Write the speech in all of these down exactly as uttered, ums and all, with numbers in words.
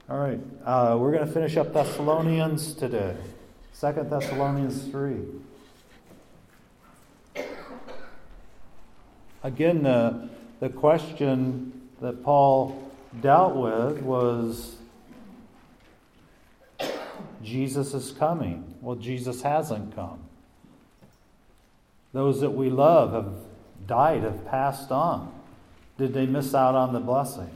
All right, uh, we're going to finish up Thessalonians today. Second Thessalonians three. Again, the, the question that Paul dealt with was, Jesus is coming. Well, Jesus hasn't come. Those that we love have died, have passed on. Did they miss out on the blessing?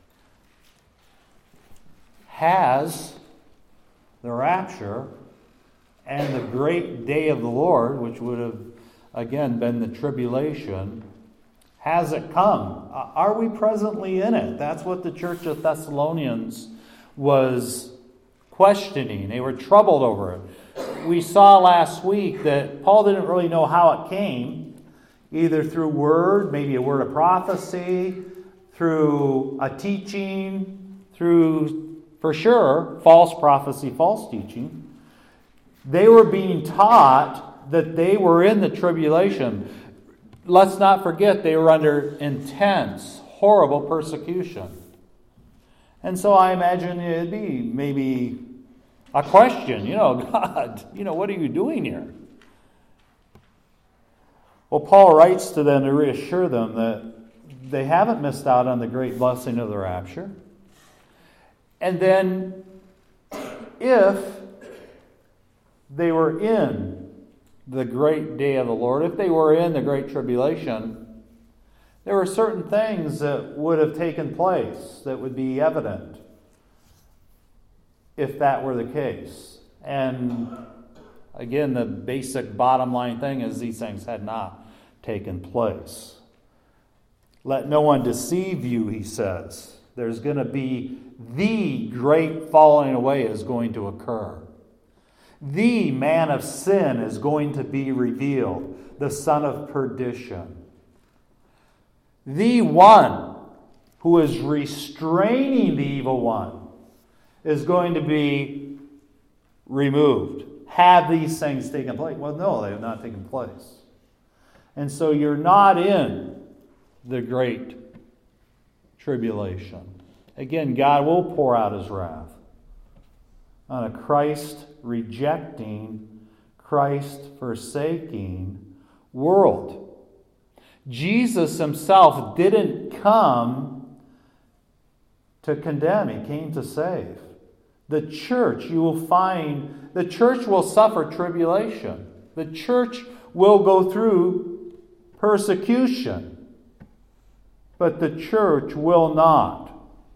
Has the rapture and the great day of the Lord, which would have, again, been the tribulation, has it come? Are we presently in it? That's what the church of Thessalonians was questioning. They were troubled over it. We saw last week that Paul didn't really know how it came, either through word, maybe a word of prophecy, through a teaching, through, for sure, false prophecy, false teaching. They were being taught that they were in the tribulation. Let's not forget they were under intense, horrible persecution. And so I imagine it'd be maybe a question, you know, God, you know, what are you doing here? Well, Paul writes to them to reassure them that they haven't missed out on the great blessing of the rapture. And then if they were in the great day of the Lord, if they were in the great tribulation, there were certain things that would have taken place that would be evident if that were the case. And again, the basic bottom line thing is these things had not taken place. Let no one deceive you, he says. There's going to be the great falling away is going to occur. The man of sin is going to be revealed, the son of perdition. The one who is restraining the evil one is going to be removed. Have these things taken place? Well, no, they have not taken place. And so you're not in the great tribulation. Again, God will pour out his wrath on a Christ-rejecting, Christ-forsaking world. Jesus himself didn't come to condemn. He came to save. The church, you will find, the church will suffer tribulation. The church will go through persecution. But the church will not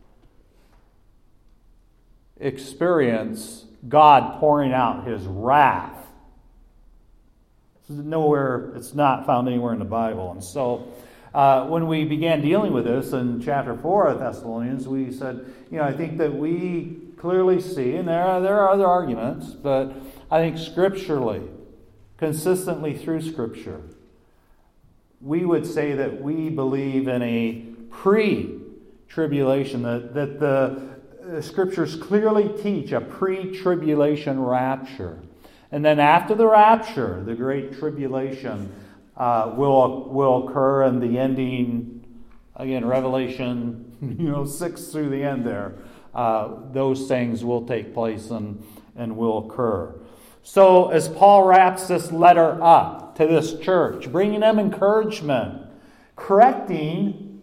experience God pouring out his wrath. It's nowhere, it's not found anywhere in the Bible. And so uh, when we began dealing with this in chapter four of Thessalonians, we said, you know, I think that we clearly see, and there are, there are other arguments, but I think scripturally, consistently through Scripture, we would say that we believe in a pre-tribulation, that, that the The Scriptures clearly teach a pre-tribulation rapture. And then after the rapture, the great tribulation uh, will, will occur, and the ending, again, Revelation you know, six through the end there, uh, those things will take place and, and will occur. So as Paul wraps this letter up to this church, bringing them encouragement, correcting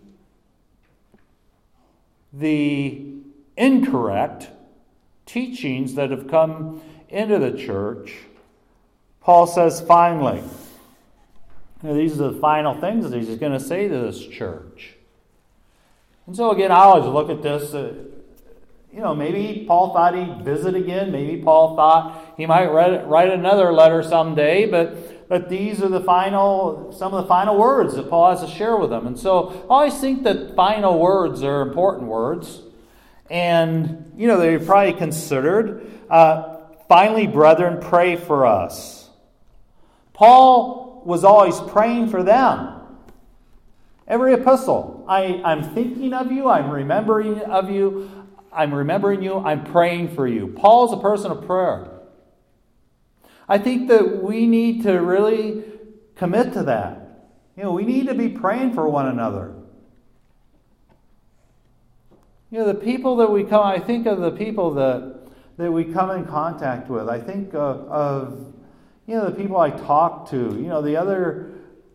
the incorrect teachings that have come into the church, Paul says finally, you know, these are the final things that he's going to say to this church. And so again, I always look at this, uh, you know, maybe Paul thought he'd visit again, maybe Paul thought he might write, write another letter someday, but but these are the final, some of the final words that Paul has to share with them. And so I always think that final words are important words. And, you know, they're probably considered. Uh, finally, brethren, pray for us. Paul was always praying for them. Every epistle. I, I'm thinking of you. I'm remembering of you. I'm remembering you. I'm praying for you. Paul's a person of prayer. I think that we need to really commit to that. You know, we need to be praying for one another. You You know, the people that we come, I think of the people that, that we come in contact with. I think of, of, you know, the people I talk to. You know, the other,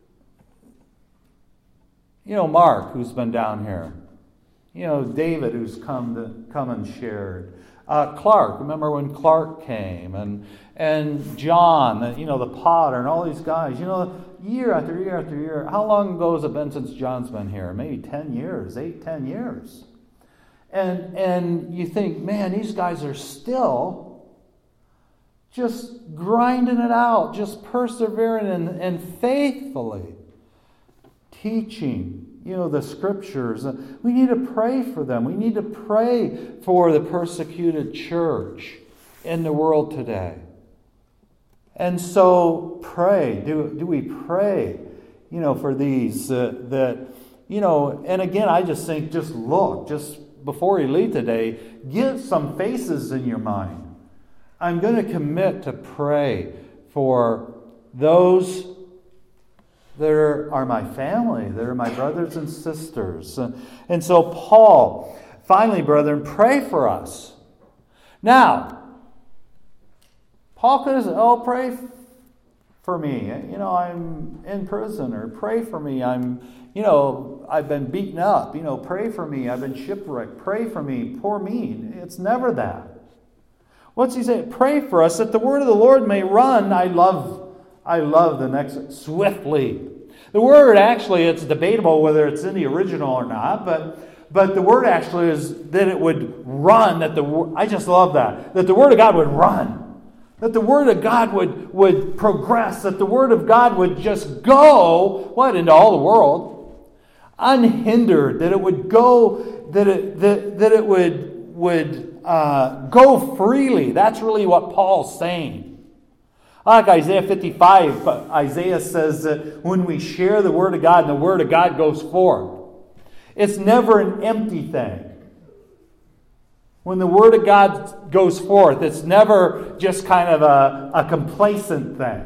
you know, Mark, who's been down here. You know, David, who's come to come and shared. Uh, Clark, remember when Clark came, and and John, you know, the potter, and all these guys. You know, year after year after year. How long ago has it been since John's been here? Maybe ten years, eight, ten years. And and you think, man, these guys are still just grinding it out, just persevering and, and faithfully teaching, you know, the scriptures. We need to pray for them. We need to pray for the persecuted church in the world today. And so pray. Do, do we pray, you know, for these uh, that, you know, and again, I just think, just look, just before you leave today, get some faces in your mind. I'm going to commit to pray for those that are, are my family, that are my brothers and sisters. And, and so Paul, finally, brethren, pray for us. Now, Paul could have said, oh, pray for me. You know, I'm in prison, or pray for me. I'm, you know, I've been beaten up. You know, pray for me. I've been shipwrecked. Pray for me. Poor me. It's never that. What's he say? Pray for us that the word of the Lord may run. I love, I love the next, swiftly. The word actually, it's debatable whether it's in the original or not, but but the word actually is that it would run. That the I just love that. That the word of God would run. That the word of God would, would progress. That the word of God would just go, what, into all the world, unhindered. That it would go, that it that, that it would would uh, go freely. That's really what Paul's saying. Like Isaiah fifty-five, Isaiah says that when we share the word of God and the word of God goes forth, it's never an empty thing. When the word of God goes forth, it's never just kind of a, a complacent thing.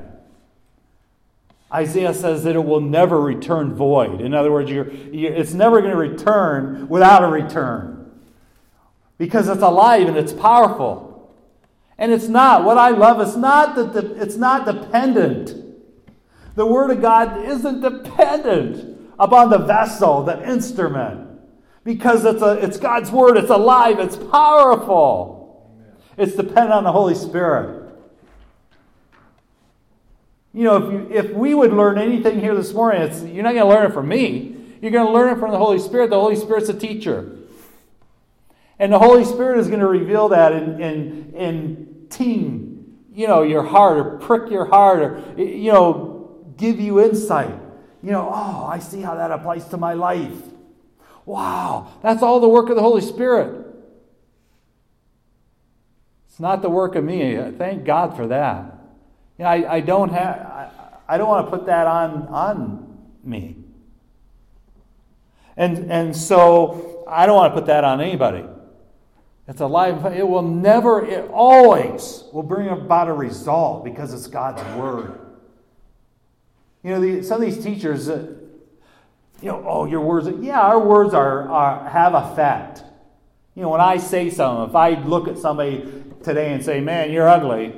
Isaiah says that it will never return void. In other words, you're, you're, it's never going to return without a return. Because it's alive and it's powerful. And it's not, what I love, it's not that the, it's not dependent. The Word of God isn't dependent upon the vessel, the instrument. Because it's a, it's God's Word, it's alive, it's powerful. Amen. It's dependent on the Holy Spirit. You know, if you, if we would learn anything here this morning, it's, you're not going to learn it from me. You're going to learn it from the Holy Spirit. The Holy Spirit's a teacher. And the Holy Spirit is going to reveal that in, in, in ting, you know, your heart, or prick your heart, or, you know, give you insight. You know, oh, I see how that applies to my life. Wow, that's all the work of the Holy Spirit. It's not the work of me. Thank God for that. You know, I, I don't have, I, I don't want to put that on, on me. And, and so I don't want to put that on anybody. It's alive. It will never, it always will bring about a result because it's God's Word. You know, the, some of these teachers, uh, you know, oh, your words, yeah, our words are, are have effect. You know, when I say something, if I look at somebody today and say, man, you're ugly,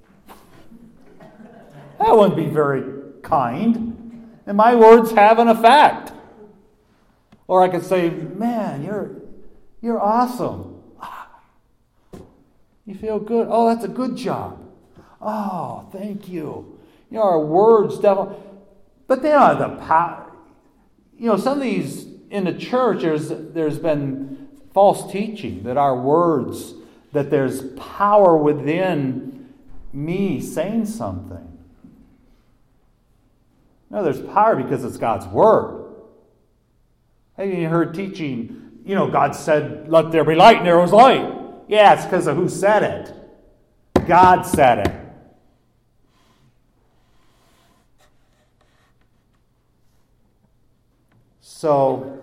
that wouldn't be very kind. And my words have an effect. Or I could say, man, you're you're awesome. You feel good. Oh, that's a good job. Oh, thank you. You know, our words, devil, but they don't have the power. You know, some of these in the church, there's there's been false teaching that our words, that there's power within me saying something. No, there's power because it's God's Word. Have you heard teaching, you know, God said, let there be light, and there was light. Yeah, it's because of who said it. God said it. So,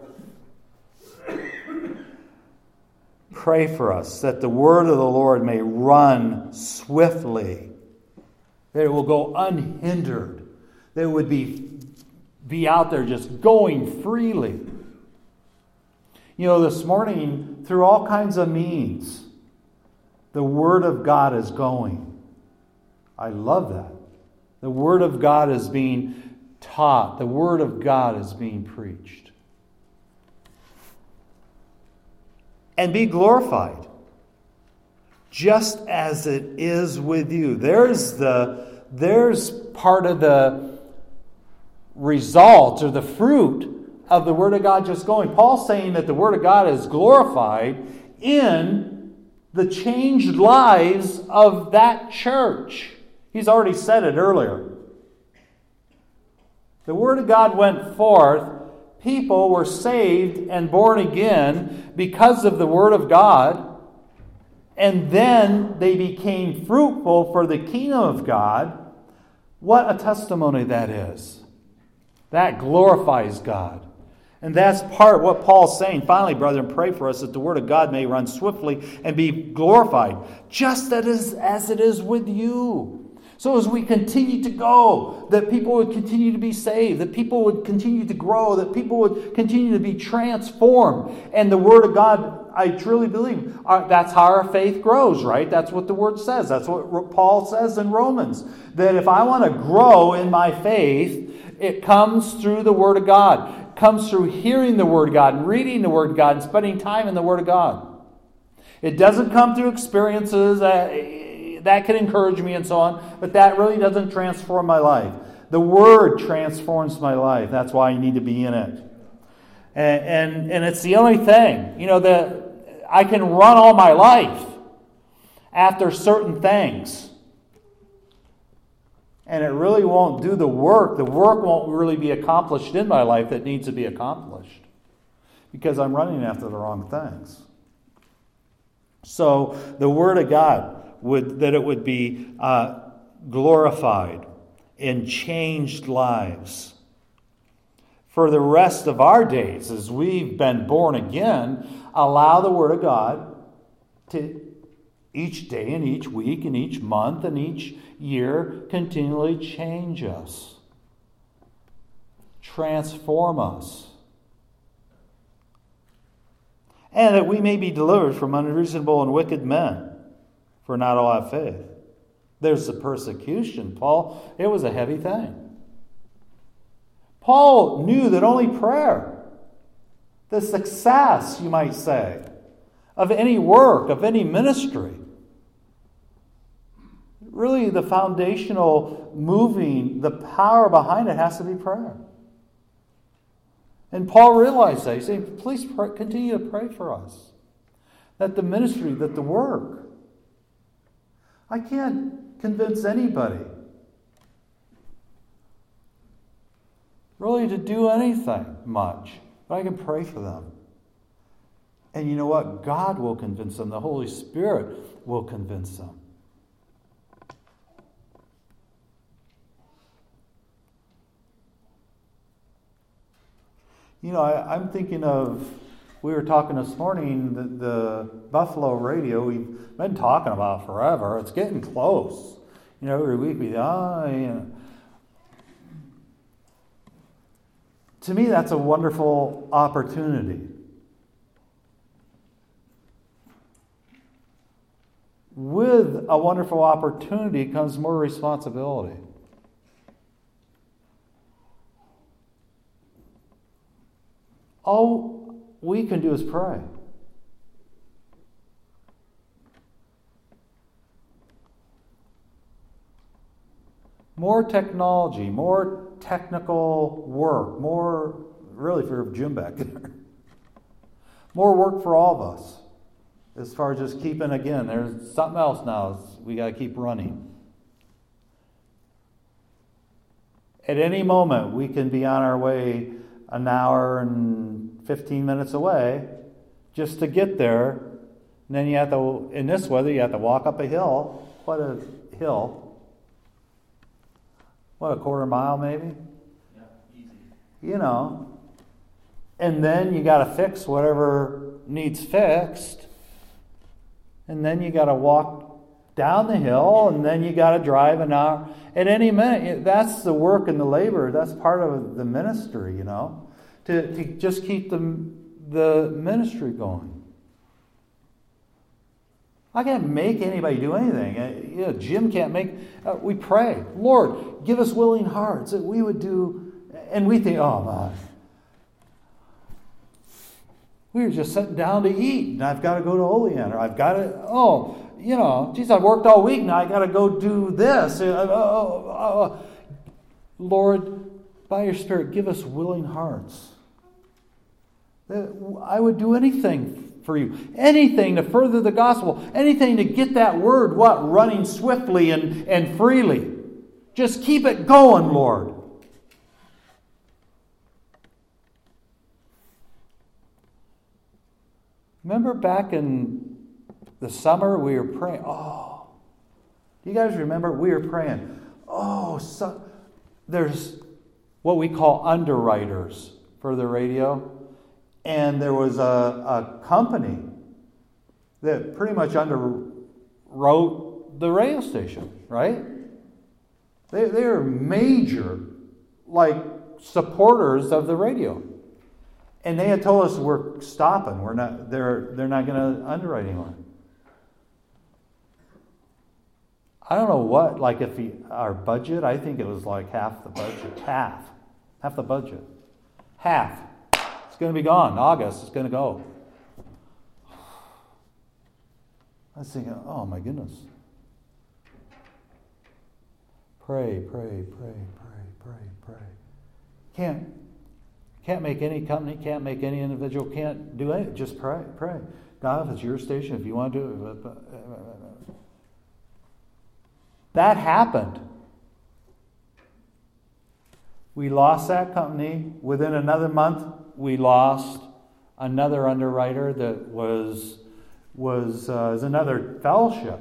pray for us that the word of the Lord may run swiftly, that it will go unhindered, that it would be, be out there just going freely. You know, this morning, through all kinds of means, the Word of God is going. I love that. The Word of God is being taught. The Word of God is being preached. And be glorified, just as it is with you. There's the there's part of the result or the fruit of the Word of God just going. Paul's saying that the Word of God is glorified in the changed lives of that church. He's already said it earlier. The Word of God went forth. People were saved and born again because of the Word of God. And then they became fruitful for the kingdom of God. What a testimony that is. That glorifies God. And that's part of what Paul's saying. Finally, brethren, pray for us that the Word of God may run swiftly and be glorified, just as, as it is with you. So as we continue to go, that people would continue to be saved, that people would continue to grow, that people would continue to be transformed. And the Word of God, I truly believe, uh, that's how our faith grows, right? That's what the Word says. That's what Paul says in Romans. That if I want to grow in my faith, it comes through the Word of God. It comes through hearing the Word of God and reading the Word of God and spending time in the Word of God. It doesn't come through experiences. Uh, That can encourage me and so on, but that really doesn't transform my life. The Word transforms my life. That's why I need to be in it. And, and, and it's the only thing. You know, that I can run all my life after certain things. And it really won't do the work. The work won't really be accomplished in my life that needs to be accomplished. Because I'm running after the wrong things. So, the Word of God, would that it would be uh, glorified in changed lives. For the rest of our days, as we've been born again, allow the Word of God to each day and each week and each month and each year continually change us, transform us, and that we may be delivered from unreasonable and wicked men. For not all have faith. There's the persecution. Paul, it was a heavy thing. Paul knew that only prayer, the success, you might say, of any work, of any ministry, really the foundational moving, the power behind it has to be prayer. And Paul realized that. He said, please pray, continue to pray for us. That the ministry, that the work, I can't convince anybody really to do anything much, but I can pray for them. And you know what? God will convince them. The Holy Spirit will convince them. You know, I, I'm thinking of, we were talking this morning, the, the Buffalo radio, we've been talking about forever. It's getting close. You know, every week we, ah, oh, you know. To me, that's a wonderful opportunity. With a wonderful opportunity comes more responsibility. All we can do is pray. More technology, more technical work, more, really for Jim back there, more work for all of us. As far as just keeping, again, there's something else now. We got to keep running. At any moment, we can be on our way an hour and fifteen minutes away just to get there. And then you have to, in this weather, you have to walk up a hill. What a hill. What, a quarter mile maybe? Yeah, easy. You know. And then you got to fix whatever needs fixed. And then you got to walk down the hill, and then you got to drive an hour. At any minute, that's the work and the labor. That's part of the ministry, you know. To, to just keep the, the ministry going. I can't make anybody do anything. Uh, you know, Jim can't make... Uh, we pray, Lord, give us willing hearts that we would do... And we think, oh, my... We were just sitting down to eat, and I've got to go to Olean, or I've got to... Oh, you know, geez, I've worked all week, now I've got to go do this. Uh, uh, uh, uh, Lord, by your Spirit, give us willing hearts. I would do anything for you. Anything to further the gospel. Anything to get that word, what? Running swiftly and, and freely. Just keep it going, Lord. Remember back in the summer we were praying. Oh, do you guys remember? We were praying. Oh, so, there's what we call underwriters for the radio. And there was a, a company that pretty much underwrote the radio station, right? They they are major, like, supporters of the radio. And they had told us we're stopping. We're not. They're they're not going to underwrite anymore. I don't know what. Like if he, our budget, I think it was like half the budget, half, half the budget, half. It's going to be gone. August, it's going to go. I was thinking, oh my goodness. Pray, pray, pray, pray, pray, pray. Can't, can't make any company, can't make any individual, can't do anything. Just pray, pray. God, if it's your station, if you want to do it. That happened. We lost that company. Within another month, we lost another underwriter that was was uh, is another fellowship,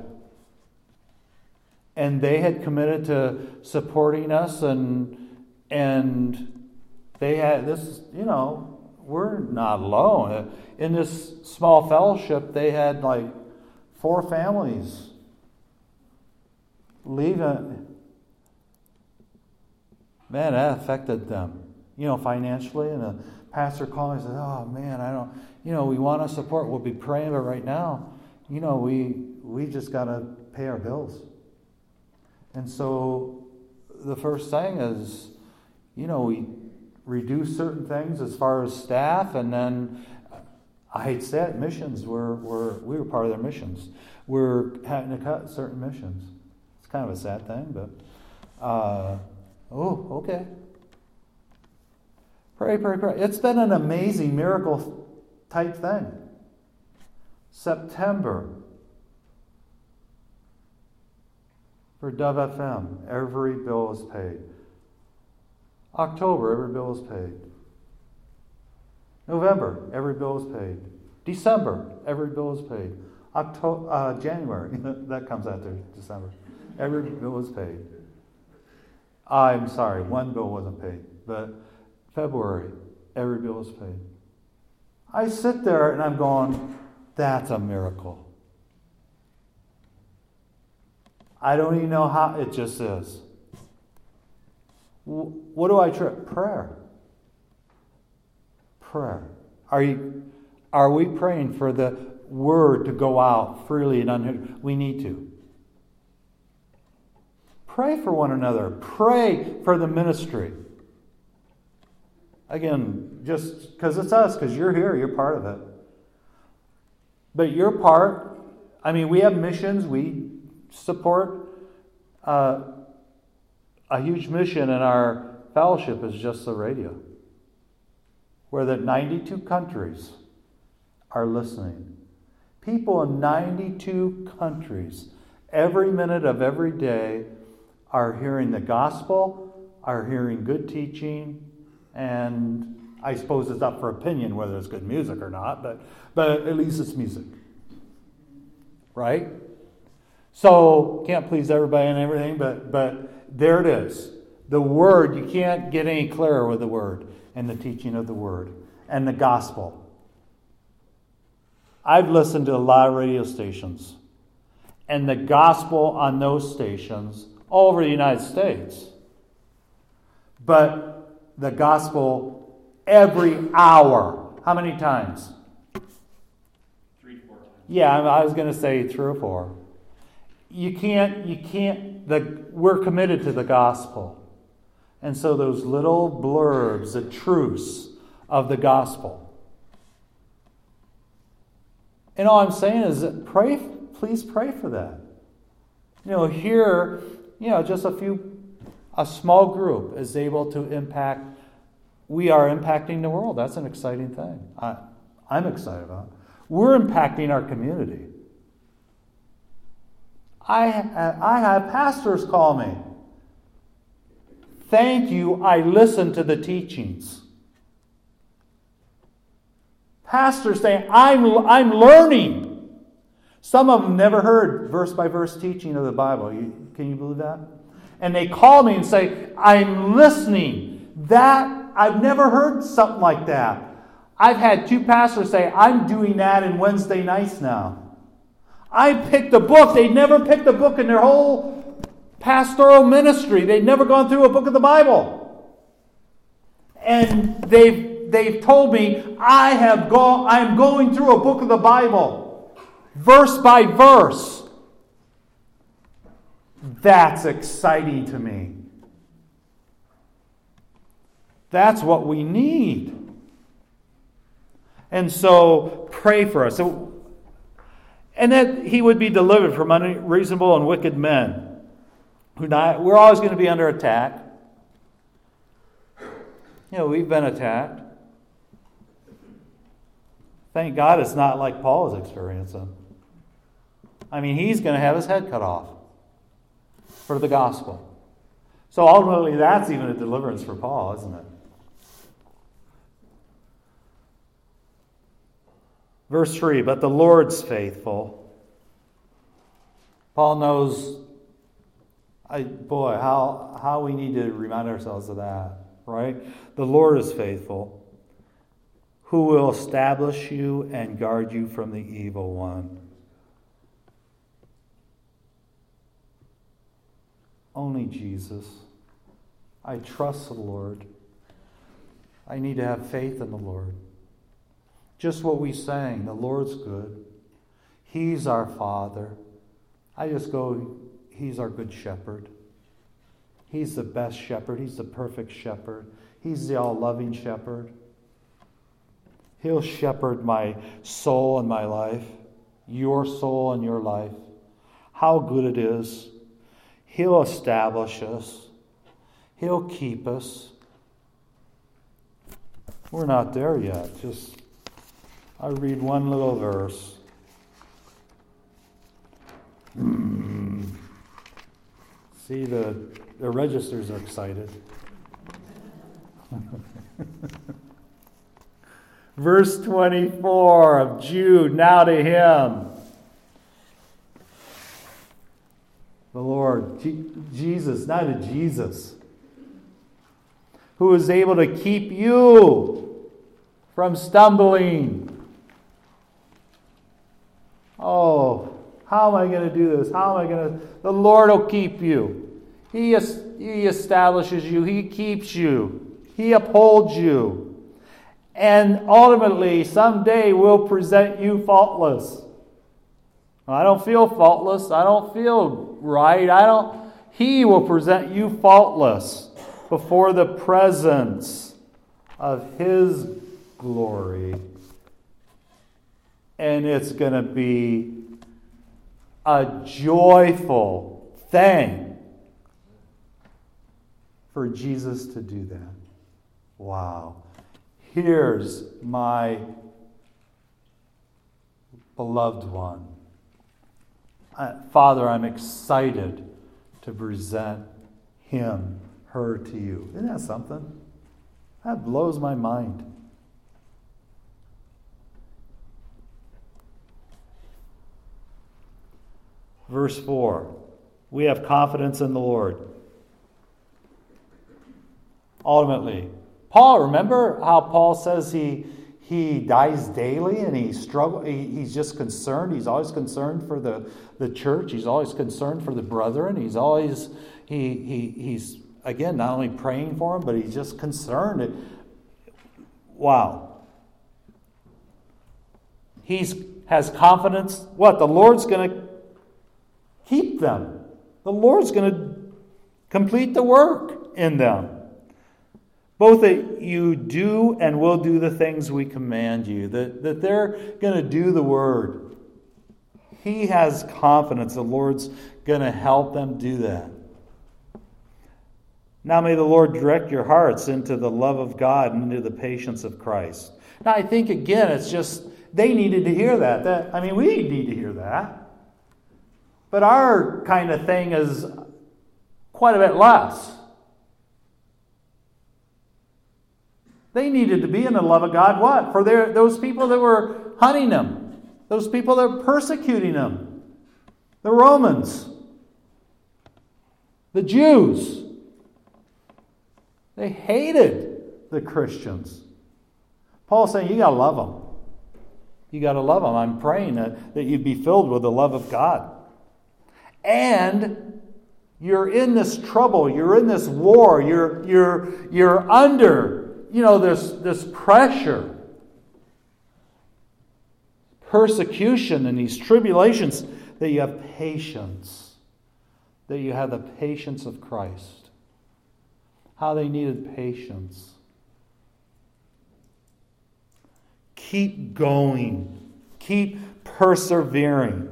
and they had committed to supporting us, and and they had this. You know, we're not alone in this small fellowship. They had like four families leaving. Man, that affected them, you know, financially, and a pastor called and said, oh man, I don't, you know, we want to support, we'll be praying, but right now, you know, we we just got to pay our bills. And so the first thing is, you know, we reduce certain things as far as staff, and then, I hate to say it, missions, were, were, we were part of their missions. We're having to cut certain missions. It's kind of a sad thing, but, uh, oh, okay. Pray, pray, pray. It's been an amazing miracle type thing. September for Dove F M, every bill is paid. October, every bill is paid. November, every bill is paid. December, every bill is paid. October, uh, January, that comes after December. Every bill is paid. I'm sorry, one bill wasn't paid, but February, every bill is paid. I sit there and I'm going, that's a miracle. I don't even know how, it just is. What do I try? Prayer. Prayer. Are you? Are we praying for the word to go out freely and unhindered? We need to. Pray for one another. Pray for the ministry. Again, just because it's us, because you're here, you're part of it. But your part, I mean, we have missions, we support uh, a huge mission in our fellowship is just the radio, where the ninety-two countries are listening. People in ninety-two countries, every minute of every day, are hearing the gospel, are hearing good teaching, and I suppose it's up for opinion whether it's good music or not, but but at least it's music. Right? So, can't please everybody and everything, but but there it is. The Word, you can't get any clearer with the Word and the teaching of the Word and the gospel. I've listened to a lot of radio stations, and the gospel on those stations all over the United States. But the gospel every hour. How many times? Three to four times. Yeah, I was going to say three or four. You can't, you can't, the, we're committed to the gospel. And so those little blurbs, the truths of the gospel. And all I'm saying is that pray, please pray for that. You know, here, you know, just a few, a small group is able to impact, we are impacting the world. That's an exciting thing. I, I'm excited about it. We're impacting our community. I, I have pastors call me. Thank you, I listened to the teachings. Pastors saying, I'm, I'm learning. Some of them never heard verse by verse teaching of the Bible. You, can you believe that? And they call me and say, I'm listening. That, I've never heard something like that. I've had two pastors say, I'm doing that in Wednesday nights now. I picked a book. They'd never picked a book in their whole pastoral ministry. They'd never gone through a book of the Bible. And they've, they've told me, I have gone, I'm going through a book of the Bible, verse by verse. That's exciting to me. That's what we need. And so, pray for us. So, and that he would be delivered from unreasonable and wicked men. Who not, we're always going to be under attack. You know, we've been attacked. Thank God it's not like Paul is experiencing. I mean, he's going to have his head cut off for the gospel. So ultimately, that's even a deliverance for Paul, isn't it? Verse three, but the Lord's faithful. Paul knows, I, boy, how, how we need to remind ourselves of that, right? The Lord is faithful, who will establish you and guard you from the evil one. Only Jesus. I trust the Lord. I need to have faith in the Lord. Just what we sang, the Lord's good. He's our Father. I just go, He's our good shepherd. He's the best shepherd. He's the perfect shepherd. He's the all-loving shepherd. He'll shepherd my soul and my life, your soul and your life. How good it is. He'll establish us. He'll keep us. We're not there yet. Just I'll read one little verse. Hmm. See, the, the registers are excited. Verse twenty-four of Jude, now to him, the Lord, G- Jesus, not to Jesus, who is able to keep you from stumbling. Oh, how am I going to do this? How am I going to... The Lord will keep you. He, es- he establishes you. He keeps you. He upholds you. And ultimately, someday will present you faultless. I don't feel faultless. I don't feel right. I don't... He will present you faultless before the presence of His glory. And it's going to be a joyful thing for Jesus to do that. Wow. Here's my beloved one. Uh, Father, I'm excited to present him, her to you. Isn't that something? That blows my mind. Verse four, we have confidence in the Lord. Ultimately, Paul, remember how Paul says he he dies daily and he struggle. He, he's just concerned. He's always concerned for the, the church. He's always concerned for the brethren. He's always he he he's again not only praying for them, but he's just concerned. Wow. He has confidence, what? The Lord's going to keep them. The Lord's going to complete the work in them. Both that you do and will do the things we command you. That, that they're going to do the word. He has confidence the Lord's going to help them do that. Now may the Lord direct your hearts into the love of God and into the patience of Christ. Now I think again it's just they needed to hear that. that I mean we need to hear that. But our kind of thing is quite a bit less. They needed to be in the love of God, what? For their, those people that were hunting them. Those people that were persecuting them. The Romans. The Jews. They hated the Christians. Paul's saying, you got to love them. You got to love them. I'm praying that, that you'd be filled with the love of God. And you're in this trouble. You're in this war. You're, you're, you're under, you know, this, this pressure. Persecution and these tribulations. That you have patience. That you have the patience of Christ. How they needed patience. Keep going. Keep persevering.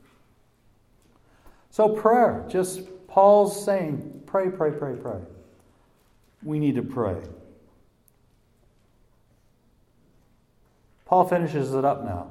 So prayer, just Paul's saying, pray, pray, pray, pray. We need to pray. Paul finishes it up now.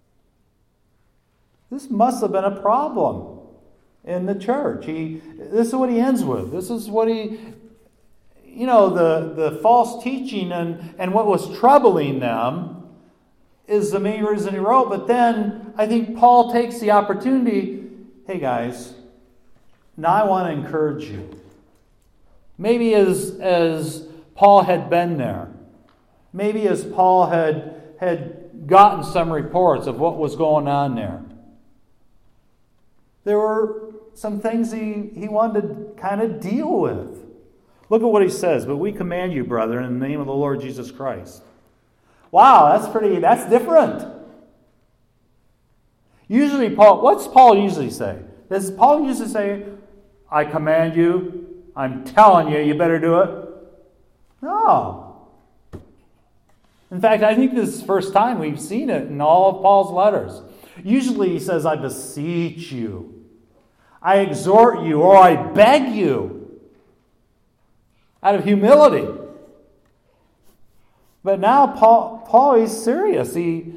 This must have been a problem in the church. He, this is what he ends with. This is what he, you know, the, the false teaching and, and what was troubling them is the main reason he wrote. But then I think Paul takes the opportunity, hey guys, now I want to encourage you. Maybe as, as Paul had been there, maybe as Paul had, had gotten some reports of what was going on there, there were some things he, he wanted to kind of deal with. Look at what he says. But we command you, brethren, in the name of the Lord Jesus Christ. Wow, that's pretty, that's different. Usually Paul, what's Paul usually say? Does Paul usually say, I command you, I'm telling you, you better do it? No. In fact, I think this is the first time we've seen it in all of Paul's letters. Usually he says, I beseech you. I exhort you, or I beg you. Out of humility. But now Paul, Paul is serious. He,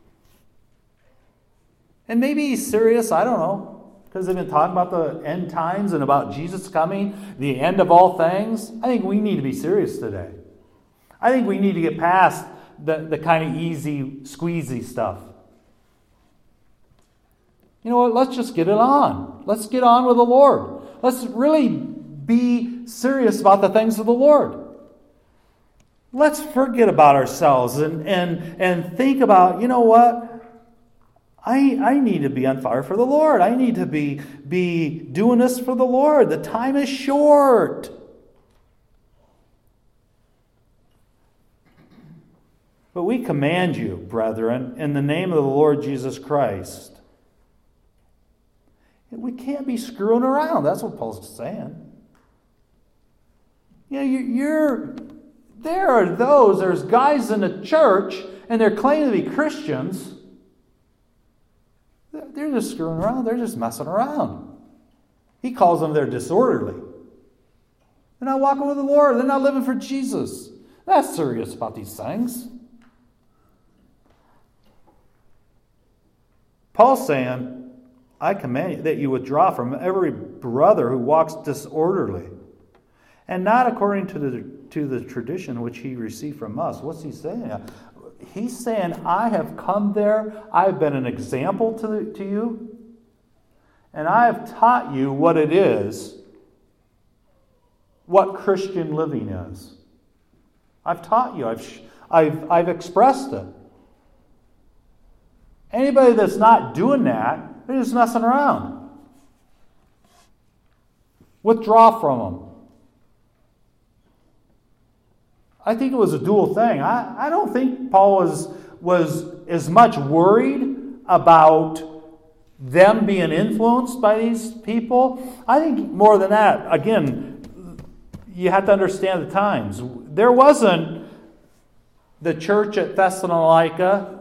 and maybe he's serious, I don't know, because they've been talking about the end times and about Jesus coming, the end of all things. I think we need to be serious today. I think we need to get past the, the kind of easy, squeezy stuff. You know what? Let's just get it on. Let's get on with the Lord. Let's really be serious about the things of the Lord. Let's forget about ourselves and, and, and think about, you know what? I, I need to be on fire for the Lord. I need to be, be doing this for the Lord. The time is short. But we command you, brethren, in the name of the Lord Jesus Christ. We can't be screwing around. That's what Paul's saying. You know, you're, there are those, there's guys in the church, and they're claiming to be Christians. They're just screwing around. They're just messing around. He calls them they're disorderly. They're not walking with the Lord. They're not living for Jesus. They're not serious about these things. Paul's saying, I command you that you withdraw from every brother who walks disorderly, and not according to the to the tradition which he received from us. What's he saying? He's saying, I have come there, I've been an example to, the, to you, and I have taught you what it is, what Christian living is. I've taught you, I've, I've, I've expressed it. Anybody that's not doing that, they're just messing around. Withdraw from them. I think it was a dual thing. I, I don't think Paul was, was as much worried about them being influenced by these people. I think more than that, again, you have to understand the times. There wasn't the church at Thessalonica,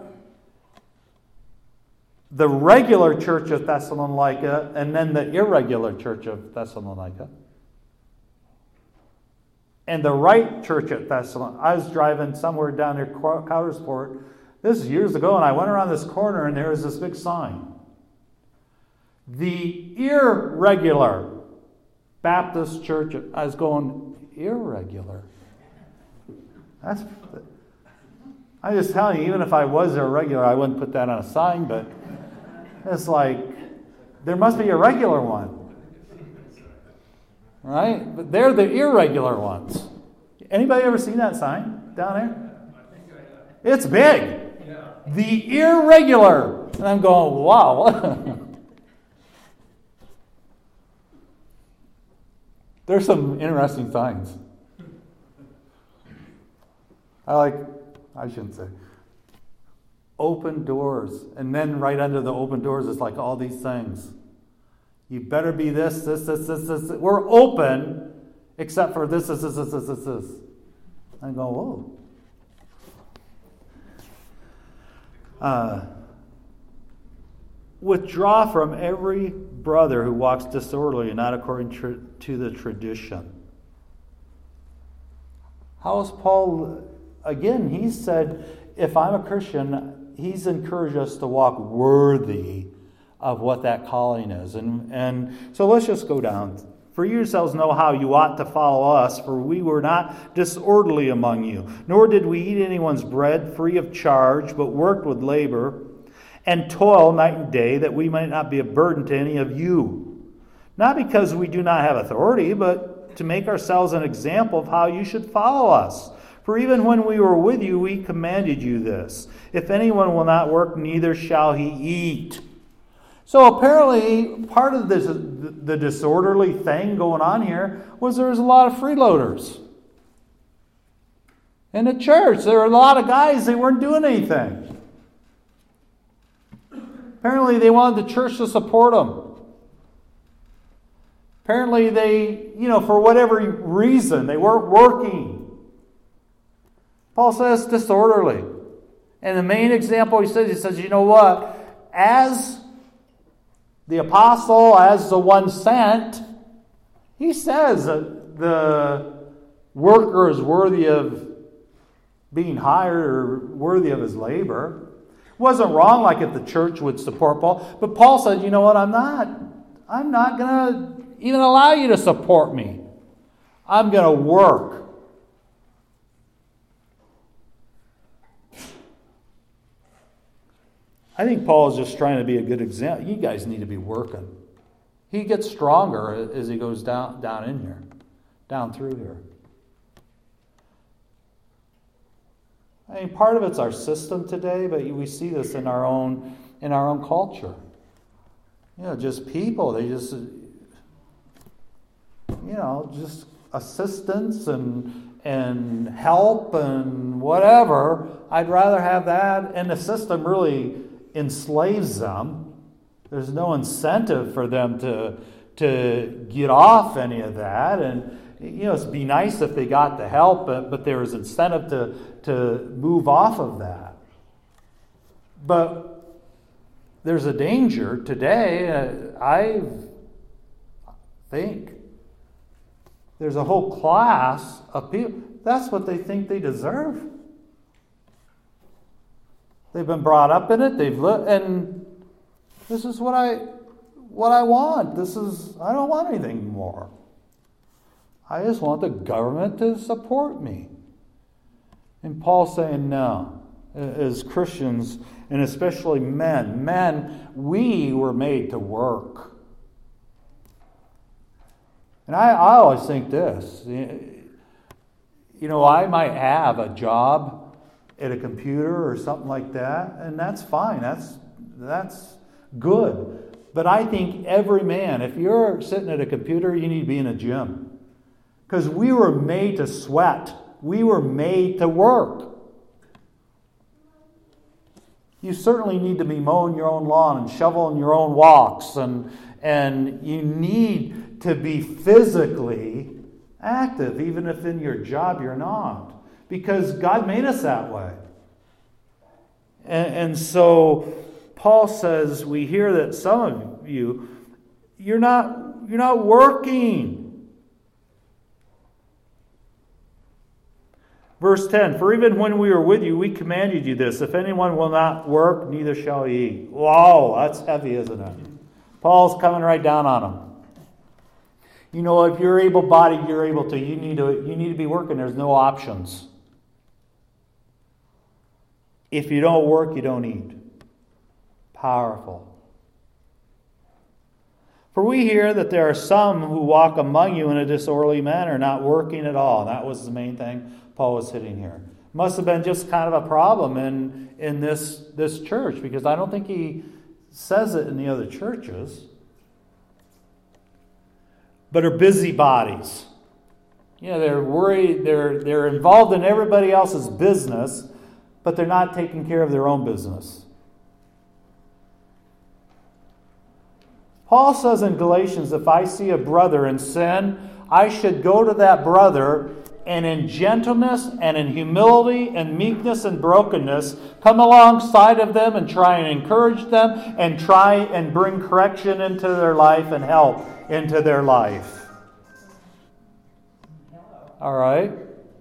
the regular church of Thessalonica, and then the irregular church of Thessalonica. And the right church at Thessalonica. I was driving somewhere down near Coudersport. This is years ago, and I went around this corner, and there was this big sign. The irregular Baptist Church. I was going, irregular? That's... I just tell you, even if I was irregular, I wouldn't put that on a sign, but it's like, there must be a regular one. Right? But they're the irregular ones. Anybody ever seen that sign down there? It's big. The irregular. And I'm going, wow. There's some interesting signs. I like, I shouldn't say. Open doors. And then right under the open doors is like all these things. You better be this, this, this, this, this. We're open, except for this, this, this, this, this, this, this. I go, whoa. Uh, withdraw from every brother who walks disorderly and not according tr- to the tradition. How is Paul... Again, he said, if I'm a Christian, he's encouraged us to walk worthy of what that calling is. And, and so let's just go down. For you yourselves know how you ought to follow us, for we were not disorderly among you, nor did we eat anyone's bread free of charge, but worked with labor and toil night and day, that we might not be a burden to any of you. Not because we do not have authority, but to make ourselves an example of how you should follow us. For even when we were with you, we commanded you this. If anyone will not work, neither shall he eat. So apparently, part of this, the disorderly thing going on here was there was a lot of freeloaders. In the church, there were a lot of guys, they weren't doing anything. Apparently, they wanted the church to support them. Apparently, they, you know, for whatever reason, they weren't working. Paul says disorderly. And the main example he says, he says, you know what? As the apostle, as the one sent, he says that the worker is worthy of being hired or worthy of his labor. It wasn't wrong like if the church would support Paul. But Paul said, you know what? I'm not, I'm not going to even allow you to support me. I'm going to work. I think Paul is just trying to be a good example. You guys need to be working. He gets stronger as he goes down, down in here, down through here. I mean, part of it's our system today, but we see this in our own in our own culture. You know, just people, they just, you know, just assistance and and help and whatever. I'd rather have that, and the system really enslaves them. There's no incentive for them to to get off any of that. And you know, it'd be nice if they got the help, but, but there was incentive to to move off of that. But there's a danger today. Uh, I think there's a whole class of people. That's what they think they deserve. They've been brought up in it. They've lived, and this is what I, what I want. This is I don't want anything more. I just want the government to support me. And Paul's saying no. As Christians, and especially men, men, we were made to work. And I, I always think this. You know, I might have a job at a computer or something like that, and that's fine. That's that's good. But I think every man, if you're sitting at a computer, you need to be in a gym. Because we were made to sweat. We were made to work. You certainly need to be mowing your own lawn and shoveling your own walks, and, and you need to be physically active, even if in your job you're not, because God made us that way. And, and so Paul says, we hear that some of you, you're not, you're not working. Verse ten, for even when we were with you, we commanded you this, if anyone will not work, neither shall he eat. Wow, that's heavy, isn't it? Paul's coming right down on them. You know, if you're able-bodied, you're able to. You need to, you need to be working. There's no options. If you don't work, you don't eat. Powerful. For we hear that there are some who walk among you in a disorderly manner, not working at all. And that was the main thing Paul was hitting here. Must have been just kind of a problem in, in this, this church, because I don't think he says it in the other churches. But are busybodies. You know, they're worried, they're, they're involved in everybody else's business, but they're not taking care of their own business. Paul says in Galatians, if I see a brother in sin, I should go to that brother and in gentleness and in humility and meekness and brokenness come alongside of them and try and encourage them and try and bring correction into their life and help into their life. All right?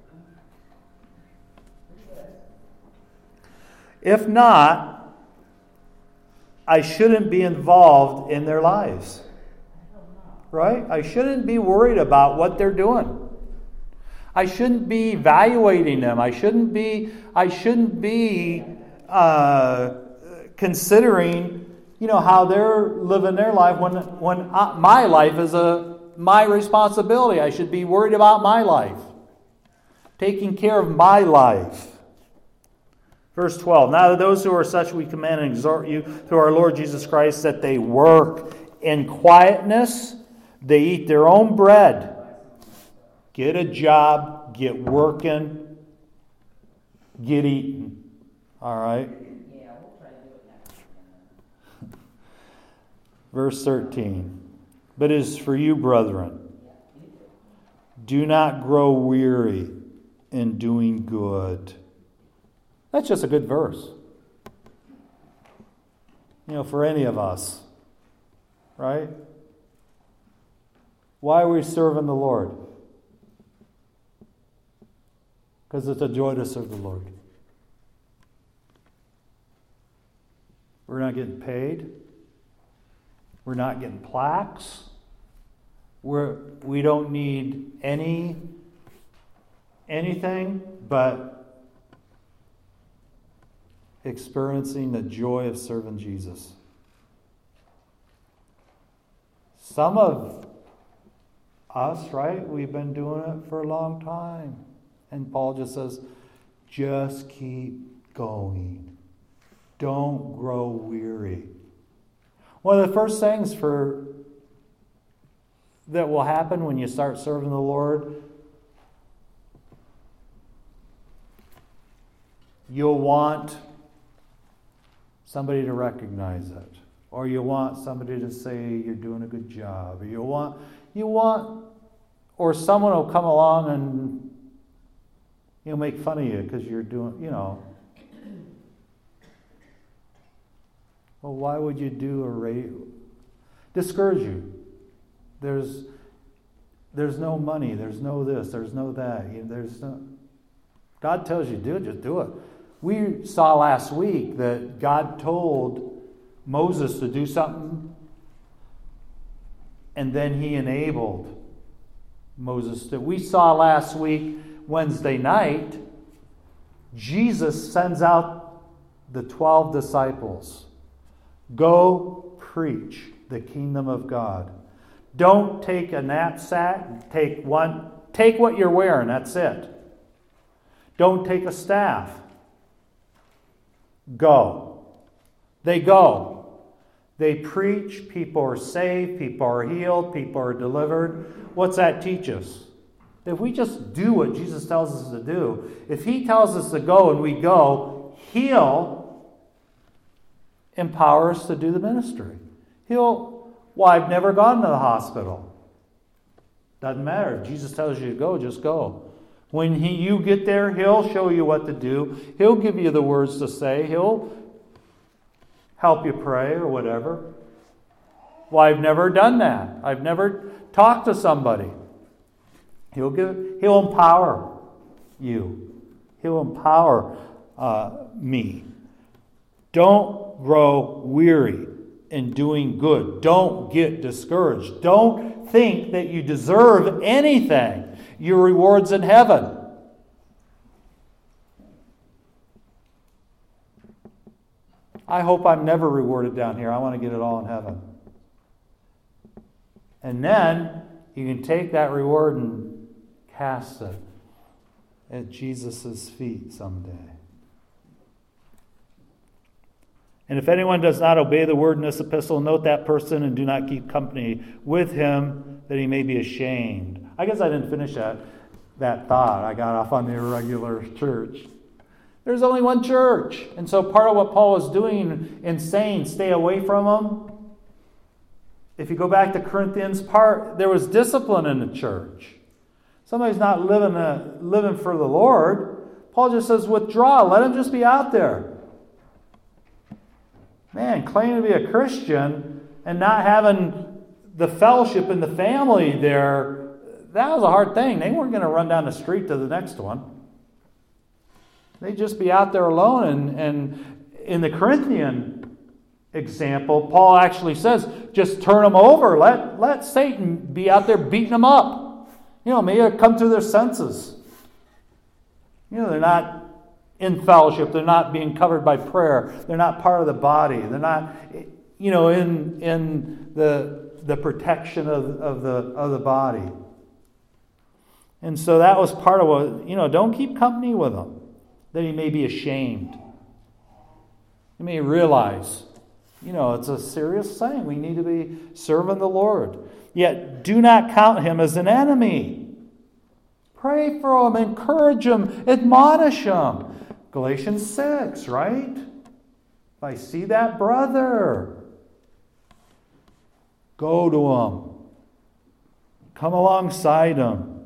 If not, I shouldn't be involved in their lives. Right? I shouldn't be worried about what they're doing. I shouldn't be evaluating them. I shouldn't be. I shouldn't be uh, considering, you know, how they're living their life when when I, my life is a my responsibility. I should be worried about my life, taking care of my life. Verse twelve. Now to those who are such, we command and exhort you through our Lord Jesus Christ that they work in quietness. They eat their own bread. Get a job, get working, get eating. All right? Yeah, we'll try to do it next. Verse thirteen. But it is for you, brethren, do not grow weary in doing good. That's just a good verse. You know, for any of us. Right? Why are we serving the Lord? Because it's a joy to serve the Lord. We're not getting paid. We're not getting plaques. We're, we don't need any anything but experiencing the joy of serving Jesus. Some of us, right, we've been doing it for a long time. And Paul just says, just keep going. Don't grow weary. One of the first things for that will happen when you start serving the Lord, you'll want somebody to recognize it. Or you want somebody to say you're doing a good job. Or you want, you want, or someone will come along and he'll make fun of you because you're doing, you know. Well, why would you do a radio? Discourage you. There's, there's no money. There's no this. There's no that. There's no. God tells you to do it. Just do it. We saw last week that God told Moses to do something, and then He enabled Moses to. We saw last week, Wednesday night, Jesus sends out the twelve disciples. Go preach the kingdom of God. Don't take a knapsack. Take one. Take what you're wearing. That's it. Don't take a staff. Go. They go. They preach. People are saved. People are healed. People are delivered. What's that teach us? If we just do what Jesus tells us to do, if He tells us to go and we go, He'll empower us to do the ministry. He'll, well, I've never gone to the hospital. Doesn't matter. If Jesus tells you to go, just go. When he, you get there, He'll show you what to do. He'll give you the words to say. He'll help you pray or whatever. Well, I've never done that. I've never talked to somebody. He'll give. He'll empower you. He'll empower uh, me. Don't grow weary in doing good. Don't get discouraged. Don't think that you deserve anything. Your reward's in heaven. I hope I'm never rewarded down here. I want to get it all in heaven. And then you can take that reward and cast it at Jesus' feet someday. And if anyone does not obey the word in this epistle, note that person and do not keep company with him, that he may be ashamed. I guess I didn't finish that, that thought. I got off on the irregular church. There's only one church. And so part of what Paul was doing in saying stay away from them, if you go back to Corinthians, part there was discipline in the church. Somebody's not living, a, living for the Lord. Paul just says withdraw. Let him just be out there. Man, claiming to be a Christian and not having the fellowship in the family there, that was a hard thing. They weren't going to run down the street to the next one. They'd just be out there alone. And, and in the Corinthian example, Paul actually says, just turn them over. Let, let Satan be out there beating them up. You know, maybe they'll come to their senses. You know, they're not in fellowship. They're not being covered by prayer. They're not part of the body. They're not, you know, in in the the protection of, of the of the body. And so that was part of what, you know, don't keep company with them, that he may be ashamed. He may realize, you know, it's a serious thing. We need to be serving the Lord. Yet do not count him as an enemy. Pray for him, encourage him, admonish him. Galatians six, right? If I see that brother, go to him. Come alongside him.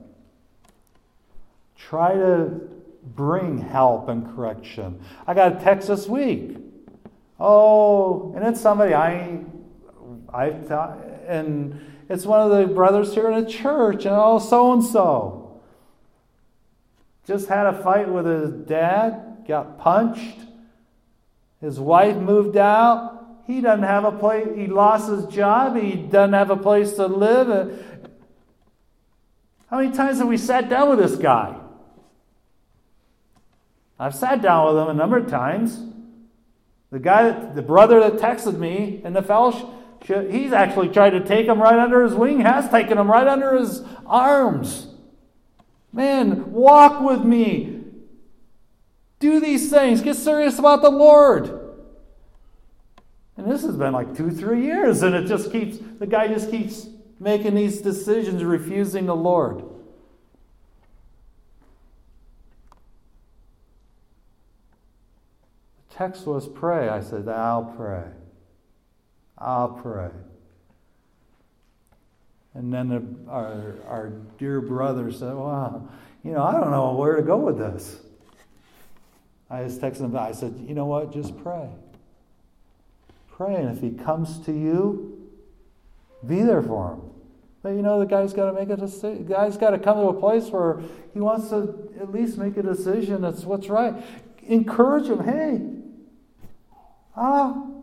Try to bring help and correction. I got a text this week. Oh, and it's somebody I, I've taught, and it's one of the brothers here in the church, and oh, so-and-so. Just had a fight with his dad. Got punched. His wife moved out. He doesn't have a place. He lost his job. He doesn't have a place to live. How many times have we sat down with this guy? I've sat down with him a number of times. The guy, that, the brother that texted me in the fellowship, he's actually tried to take him right under his wing. Has taken him right under his arms. Man, walk with me. Do these things. Get serious about the Lord. And this has been like two, three years, and it just keeps, the guy just keeps making these decisions, refusing the Lord. The text was pray. I said, I'll pray. I'll pray. And then the, our, our dear brother said, well, you know, I don't know where to go with this. I just texted him. I said, you know what? Just pray. Pray. And if he comes to you, be there for him. But you know, the guy's got to make a decision. The guy's got to come to a place where he wants to at least make a decision that's what's right. Encourage him. Hey, I'll,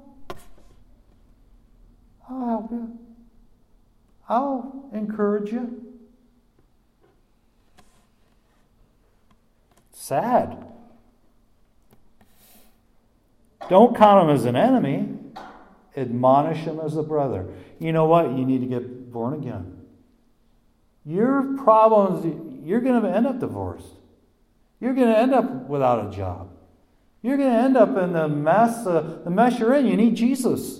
I'll help you. I'll encourage you. Sad. Don't count him as an enemy. Admonish him as a brother. You know what? You need to get born again. Your problems, you're going to end up divorced. You're going to end up without a job. You're going to end up in the mess, uh, the mess you're in. You need Jesus.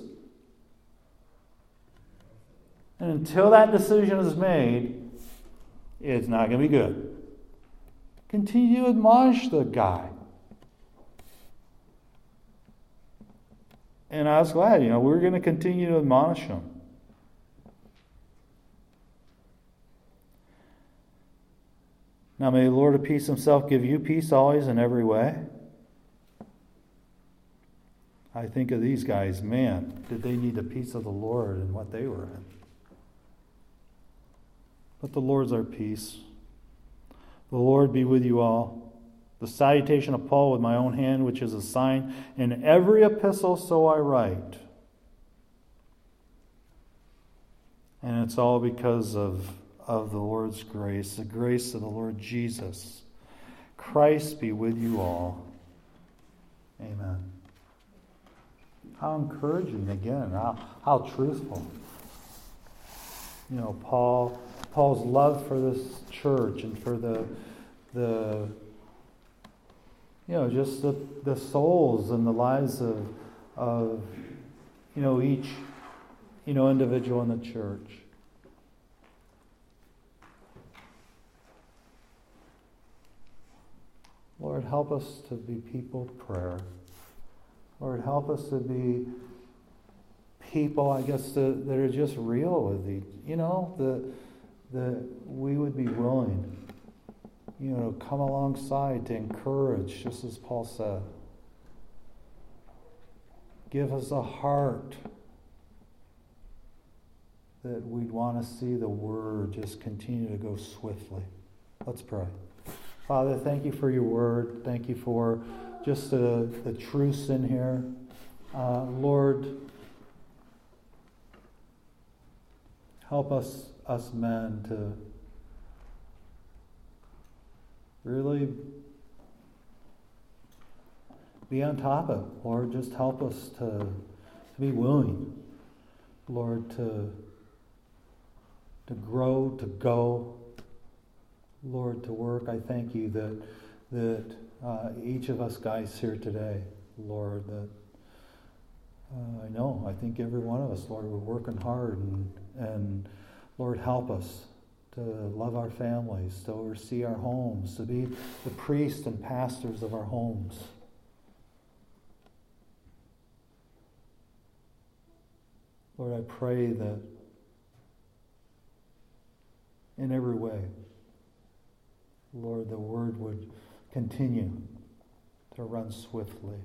And until that decision is made, it's not going to be good. Continue to admonish the guy. and I was glad, you know, we're going to continue to admonish them. Now may the Lord of peace himself give you peace always in every way. I think of these guys, man, did they need the peace of the Lord and what they were in. But the Lord's our peace. The Lord be with you all. The salutation of Paul with my own hand, which is a sign in every epistle, so I write. And it's all because of, of the Lord's grace, the grace of the Lord Jesus. Christ be with you all. Amen. How encouraging again, how, how truthful. You know, Paul Paul's love for this church and for the the you know, just the, the souls and the lives of of you know, each you know, individual in the church. Lord, help us to be people of prayer. Lord, help us to be people, I guess, to, that are just real with each, you know, that that we would be willing, you know, to come alongside, to encourage, just as Paul said. Give us a heart that we'd want to see the word just continue to go swiftly. Let's pray. Father, thank you for your word. Thank you for just the, the truths in here. Uh, Lord, help us, us men, to really be on top of it. Lord, just help us to, to be willing, Lord, to, to grow, to go, Lord, to work. I thank you that that uh, each of us guys here today, Lord, that uh, I know, I think every one of us, Lord, we're working hard, and, and Lord, help us to love our families, to oversee our homes, to be the priests and pastors of our homes. Lord, I pray that in every way, Lord, the word would continue to run swiftly.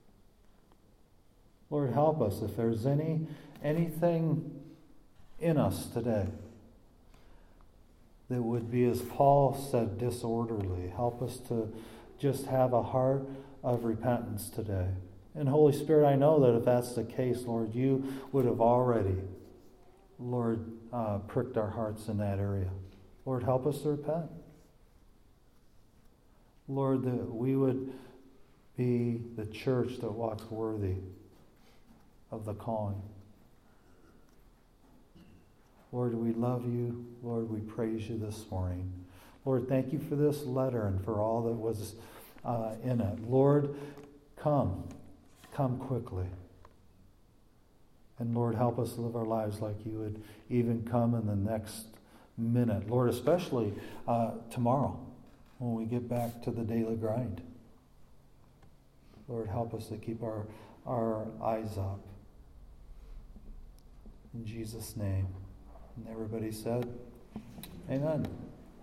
Lord, help us if there's any anything in us today that would be, as Paul said, disorderly. Help us to just have a heart of repentance today. And Holy Spirit, I know that if that's the case, Lord, you would have already, Lord, uh, pricked our hearts in that area. Lord, help us to repent. Lord, that we would be the church that walks worthy of the calling. Lord, we love you. Lord, we praise you this morning. Lord, thank you for this letter and for all that was uh, in it. Lord, come. Come quickly. And Lord, help us live our lives like you would even come in the next minute. Lord, especially uh, tomorrow when we get back to the daily grind. Lord, help us to keep our, our eyes up. In Jesus' name. And everybody said, amen.